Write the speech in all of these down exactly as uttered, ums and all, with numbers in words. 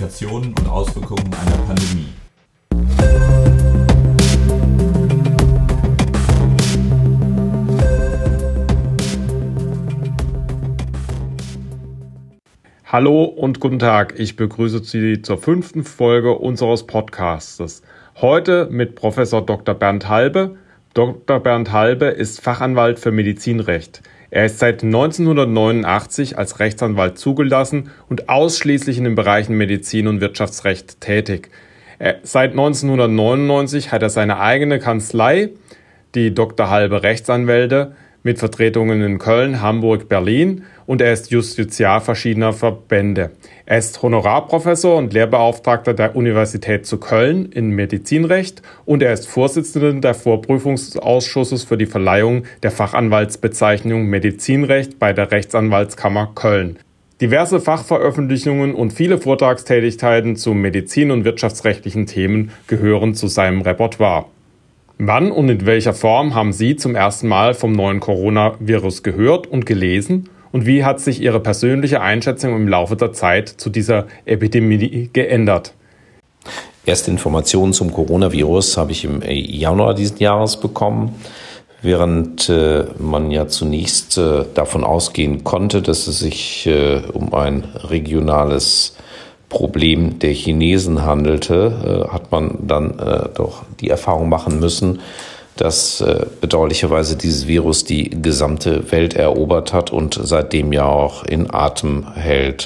Implikationen und Auswirkungen einer Pandemie. Hallo und guten Tag, ich begrüße Sie zur fünften Folge unseres Podcasts. Heute mit Professor Doktor Bernd Halbe. Doktor Bernd Halbe ist Fachanwalt für Medizinrecht. Er ist seit neunzehnhundertneunundachtzig als Rechtsanwalt zugelassen und ausschließlich in den Bereichen Medizin und Wirtschaftsrecht tätig. Er, seit neunzehnhundertneunundneunzig hat er seine eigene Kanzlei, die Doktor Halbe Rechtsanwälte, mit Vertretungen in Köln, Hamburg, Berlin, und er ist Justiziar verschiedener Verbände. Er ist Honorarprofessor und Lehrbeauftragter der Universität zu Köln in Medizinrecht und er ist Vorsitzender der Vorprüfungsausschusses für die Verleihung der Fachanwaltsbezeichnung Medizinrecht bei der Rechtsanwaltskammer Köln. Diverse Fachveröffentlichungen und viele Vortragstätigkeiten zu medizin- und wirtschaftsrechtlichen Themen gehören zu seinem Repertoire. Wann und in welcher Form haben Sie zum ersten Mal vom neuen Coronavirus gehört und gelesen? Und wie hat sich Ihre persönliche Einschätzung im Laufe der Zeit zu dieser Epidemie geändert? Erste Informationen zum Coronavirus habe ich im Januar diesen Jahres bekommen, während äh, man ja zunächst äh, davon ausgehen konnte, dass es sich äh, um ein regionales Problem der Chinesen handelte, äh, hat man dann äh, doch die Erfahrung machen müssen, dass äh, bedauerlicherweise dieses Virus die gesamte Welt erobert hat und seitdem ja auch in Atem hält.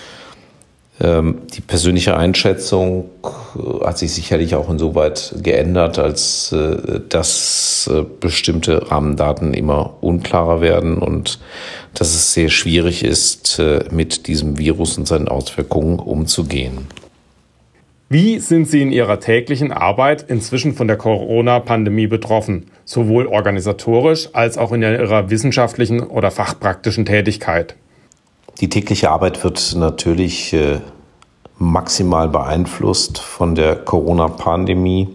Ähm, die persönliche Einschätzung hat sich sicherlich auch insoweit geändert, als äh, dass äh, bestimmte Rahmendaten immer unklarer werden und dass es sehr schwierig ist, äh, mit diesem Virus und seinen Auswirkungen umzugehen. Wie sind Sie in Ihrer täglichen Arbeit inzwischen von der Corona-Pandemie betroffen, sowohl organisatorisch als auch in Ihrer wissenschaftlichen oder fachpraktischen Tätigkeit? Die tägliche Arbeit wird natürlich äh, maximal beeinflusst von der Corona-Pandemie.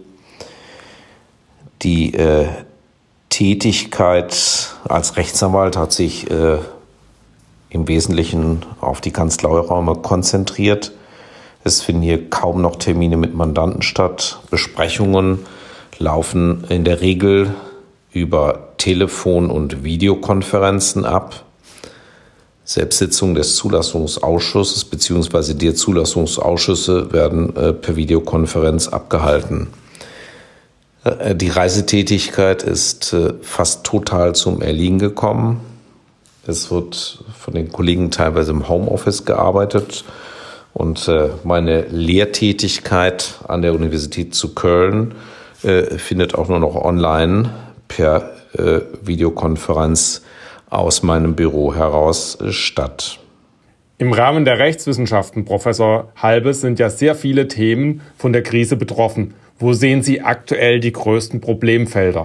Die äh, Tätigkeit als Rechtsanwalt hat sich äh, im Wesentlichen auf die Kanzleiräume konzentriert. Es finden hier kaum noch Termine mit Mandanten statt. Besprechungen laufen in der Regel über Telefon- und Videokonferenzen ab. Selbstsitzungen des Zulassungsausschusses bzw. der Zulassungsausschüsse werden äh, per Videokonferenz abgehalten. Äh, die Reisetätigkeit ist äh, fast total zum Erliegen gekommen. Es wird von den Kollegen teilweise im Homeoffice gearbeitet. Und äh, meine Lehrtätigkeit an der Universität zu Köln äh, findet auch nur noch online per äh, Videokonferenz aus meinem Büro heraus äh, statt. Im Rahmen der Rechtswissenschaften, Professor Halbe, sind ja sehr viele Themen von der Krise betroffen. Wo sehen Sie aktuell die größten Problemfelder?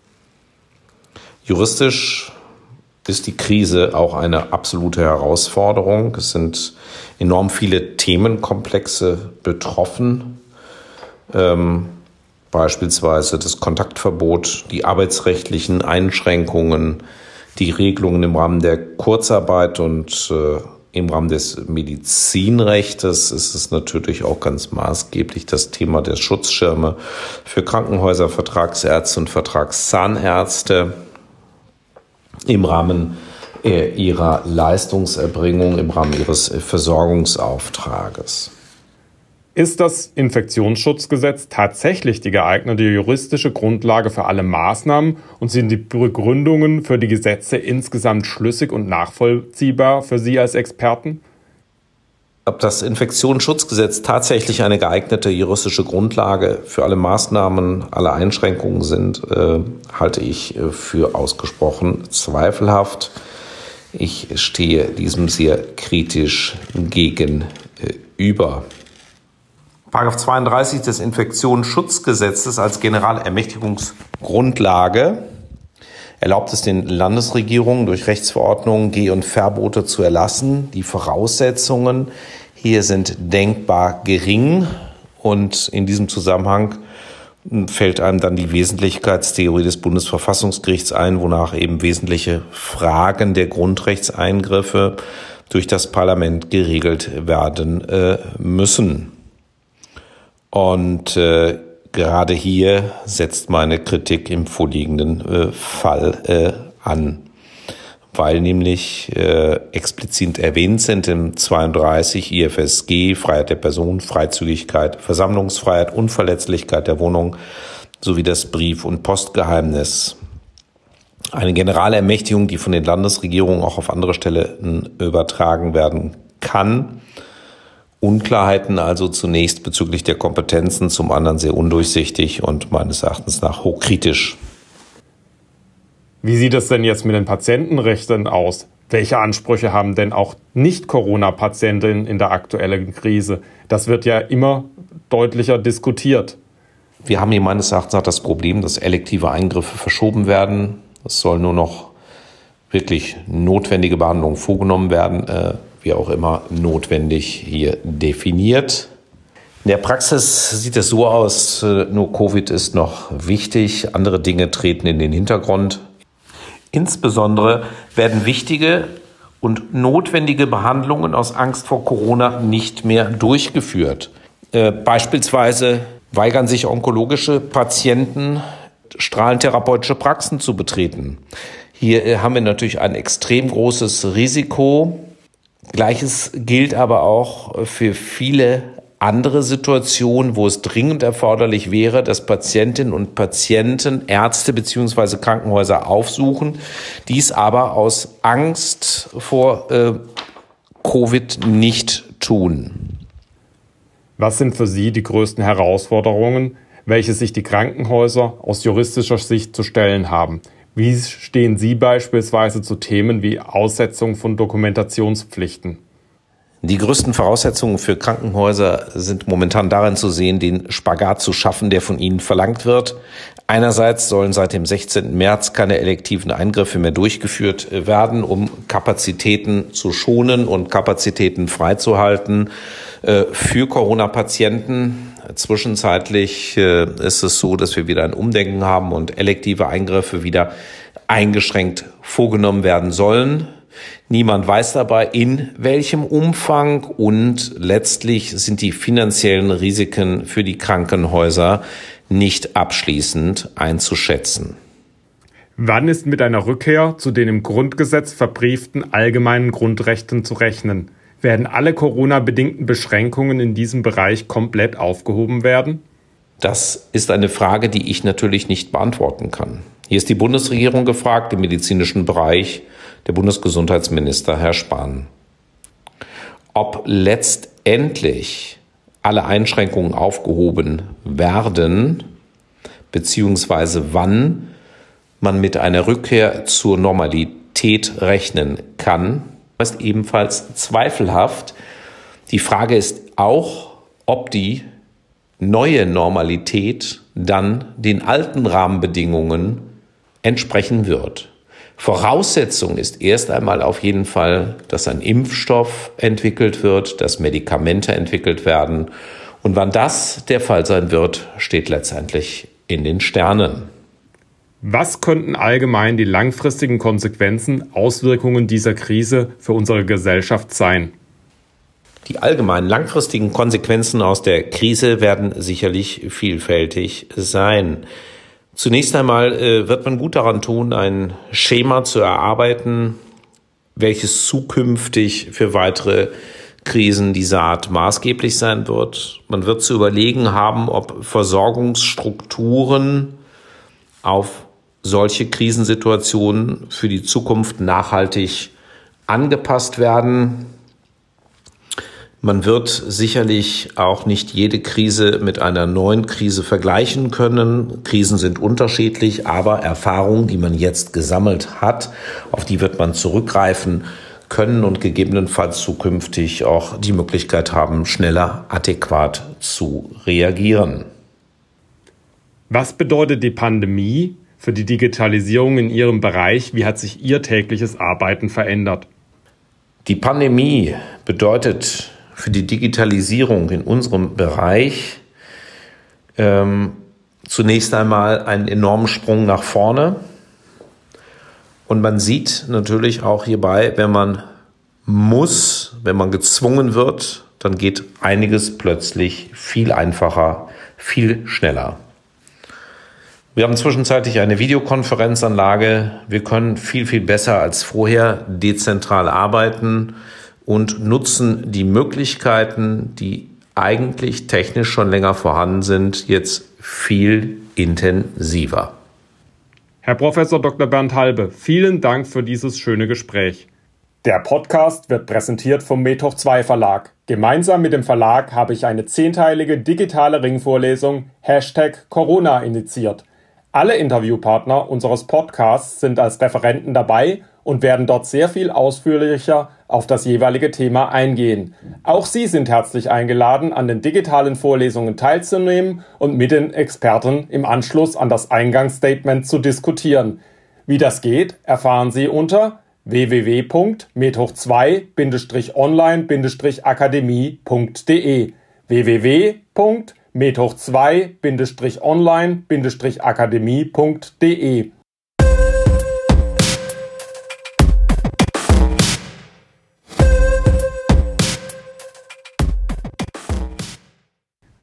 Juristisch ist die Krise auch eine absolute Herausforderung. Es sind enorm viele Themenkomplexe betroffen, ähm, beispielsweise das Kontaktverbot, die arbeitsrechtlichen Einschränkungen, die Regelungen im Rahmen der Kurzarbeit und äh, im Rahmen des Medizinrechtes ist es natürlich auch ganz maßgeblich das Thema der Schutzschirme für Krankenhäuser, Vertragsärzte und Vertragszahnärzte im Rahmen äh, ihrer Leistungserbringung, im Rahmen ihres äh, Versorgungsauftrages. Ist das Infektionsschutzgesetz tatsächlich die geeignete juristische Grundlage für alle Maßnahmen und sind die Begründungen für die Gesetze insgesamt schlüssig und nachvollziehbar für Sie als Experten? Ob das Infektionsschutzgesetz tatsächlich eine geeignete juristische Grundlage für alle Maßnahmen, alle Einschränkungen sind, äh, halte ich äh, für ausgesprochen zweifelhaft. Ich stehe diesem sehr kritisch gegenüber. Paragraph zweiunddreißig des Infektionsschutzgesetzes als Generalermächtigungsgrundlage erlaubt es den Landesregierungen durch Rechtsverordnungen Geh- und Verbote zu erlassen. Die Voraussetzungen hier sind denkbar gering und in diesem Zusammenhang fällt einem dann die Wesentlichkeitstheorie des Bundesverfassungsgerichts ein, wonach eben wesentliche Fragen der Grundrechtseingriffe durch das Parlament geregelt werden äh, müssen. Und äh, gerade hier setzt meine Kritik im vorliegenden äh, Fall äh, an, weil nämlich äh, explizit erwähnt sind im zweiunddreißig I F S G Freiheit der Person, Freizügigkeit, Versammlungsfreiheit, Unverletzlichkeit der Wohnung sowie das Brief- und Postgeheimnis. Eine Generalermächtigung, die von den Landesregierungen auch auf andere Stellen übertragen werden kann. Unklarheiten also zunächst bezüglich der Kompetenzen, zum anderen sehr undurchsichtig und meines Erachtens nach hochkritisch. Wie sieht es denn jetzt mit den Patientenrechten aus? Welche Ansprüche haben denn auch Nicht-Corona-Patientinnen in der aktuellen Krise? Das wird ja immer deutlicher diskutiert. Wir haben hier meines Erachtens auch das Problem, dass elektive Eingriffe verschoben werden. Es soll nur noch wirklich notwendige Behandlungen vorgenommen werden, äh, wie auch immer notwendig hier definiert. In der Praxis sieht es so aus, äh, nur Covid ist noch wichtig, andere Dinge treten in den Hintergrund. Insbesondere werden wichtige und notwendige Behandlungen aus Angst vor Corona nicht mehr durchgeführt. Äh, beispielsweise weigern sich onkologische Patienten, strahlentherapeutische Praxen zu betreten. Hier haben wir natürlich ein extrem großes Risiko. Gleiches gilt aber auch für viele andere Situationen, wo es dringend erforderlich wäre, dass Patientinnen und Patienten Ärzte bzw. Krankenhäuser aufsuchen, dies aber aus Angst vor äh, Covid nicht tun. Was sind für Sie die größten Herausforderungen, welche sich die Krankenhäuser aus juristischer Sicht zu stellen haben? Wie stehen Sie beispielsweise zu Themen wie Aussetzung von Dokumentationspflichten? Die größten Voraussetzungen für Krankenhäuser sind momentan darin zu sehen, den Spagat zu schaffen, der von ihnen verlangt wird. Einerseits sollen seit dem sechzehnten März keine elektiven Eingriffe mehr durchgeführt werden, um Kapazitäten zu schonen und Kapazitäten freizuhalten für Corona-Patienten. Zwischenzeitlich ist es so, dass wir wieder ein Umdenken haben und elektive Eingriffe wieder eingeschränkt vorgenommen werden sollen. Niemand weiß dabei, in welchem Umfang, und letztlich sind die finanziellen Risiken für die Krankenhäuser nicht abschließend einzuschätzen. Wann ist mit einer Rückkehr zu den im Grundgesetz verbrieften allgemeinen Grundrechten zu rechnen? Werden alle Corona-bedingten Beschränkungen in diesem Bereich komplett aufgehoben werden? Das ist eine Frage, die ich natürlich nicht beantworten kann. Hier ist die Bundesregierung gefragt, im medizinischen Bereich der Bundesgesundheitsminister Herr Spahn. Ob letztendlich alle Einschränkungen aufgehoben werden, beziehungsweise wann man mit einer Rückkehr zur Normalität rechnen kann, ist ebenfalls zweifelhaft. Die Frage ist auch, ob die neue Normalität dann den alten Rahmenbedingungen entsprechen wird. Voraussetzung ist erst einmal auf jeden Fall, dass ein Impfstoff entwickelt wird, dass Medikamente entwickelt werden. Und wann das der Fall sein wird, steht letztendlich in den Sternen. Was könnten allgemein die langfristigen Konsequenzen, Auswirkungen dieser Krise für unsere Gesellschaft sein? Die allgemeinen langfristigen Konsequenzen aus der Krise werden sicherlich vielfältig sein. Zunächst einmal äh, wird man gut daran tun, ein Schema zu erarbeiten, welches zukünftig für weitere Krisen dieser Art maßgeblich sein wird. Man wird zu überlegen haben, ob Versorgungsstrukturen auf solche Krisensituationen für die Zukunft nachhaltig angepasst werden. Man wird sicherlich auch nicht jede Krise mit einer neuen Krise vergleichen können. Krisen sind unterschiedlich, aber Erfahrungen, die man jetzt gesammelt hat, auf die wird man zurückgreifen können und gegebenenfalls zukünftig auch die Möglichkeit haben, schneller adäquat zu reagieren. Was bedeutet die Pandemie für die Digitalisierung in Ihrem Bereich? Wie hat sich Ihr tägliches Arbeiten verändert? Die Pandemie bedeutet für die Digitalisierung in unserem Bereich ähm, zunächst einmal einen enormen Sprung nach vorne. Und man sieht natürlich auch hierbei, wenn man muss, wenn man gezwungen wird, dann geht einiges plötzlich viel einfacher, viel schneller. Wir haben zwischenzeitlich eine Videokonferenzanlage. Wir können viel, viel besser als vorher dezentral arbeiten und nutzen die Möglichkeiten, die eigentlich technisch schon länger vorhanden sind, jetzt viel intensiver. Herr Professor Doktor Bernd Halbe, vielen Dank für dieses schöne Gespräch. Der Podcast wird präsentiert vom Methoch zwei Verlag. Gemeinsam mit dem Verlag habe ich eine zehnteilige digitale Ringvorlesung Hashtag Corona initiiert. Alle Interviewpartner unseres Podcasts sind als Referenten dabei und werden dort sehr viel ausführlicher auf das jeweilige Thema eingehen. Auch Sie sind herzlich eingeladen, an den digitalen Vorlesungen teilzunehmen und mit den Experten im Anschluss an das Eingangsstatement zu diskutieren. Wie das geht, erfahren Sie unter w w w punkt methoch zwei online akademie punkt d e w w w punkt methoch zwei online akademie punkt d e